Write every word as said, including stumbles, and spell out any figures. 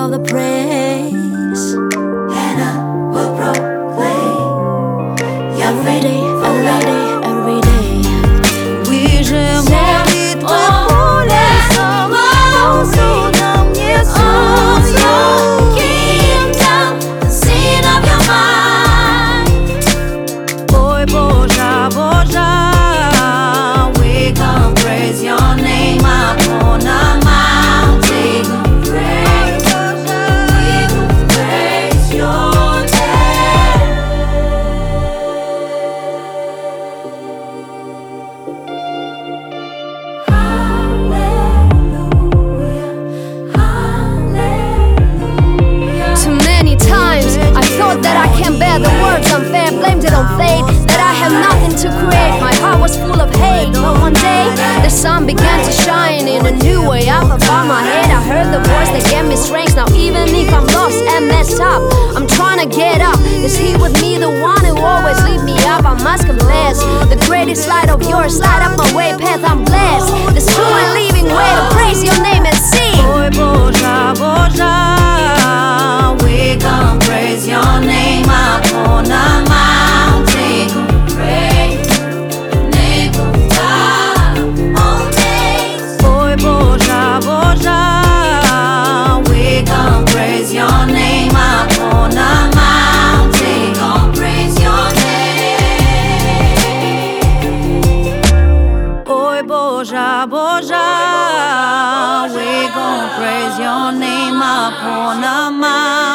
all the praise. And I will proclaim Every day, every day, every day. Выше молитвы поле само, судом не судья. Kingdom, the sin of your mind. Ой, Божа, Божа, we gon' praise your name upon the mountain. Praise, we will praise your name. Hallelujah, hallelujah. Too many times I thought that I can't bear the words unfair, blamed it on fate, that I have nothing to create. My heart was full of hate, but one day the sun began to shine in a new way. Up above my head I heard the voice that gave me strength. Now even if I'm lost and messed up, I'm trying to get up. Is he with me, the one who always lead me up? I must confess, the greatest light of yours light up my way path. I'm blessed, this true and living way to praise your name and sing. Ой, Божа, Божа, we gon' praise your name upon the mountain. Praise the name of God always. Ой, Божа, Божа, we gon' praise your name upon the mountain. Gonna praise your name. Ой, Божа, Божа, we gon' praise your name upon the mountain.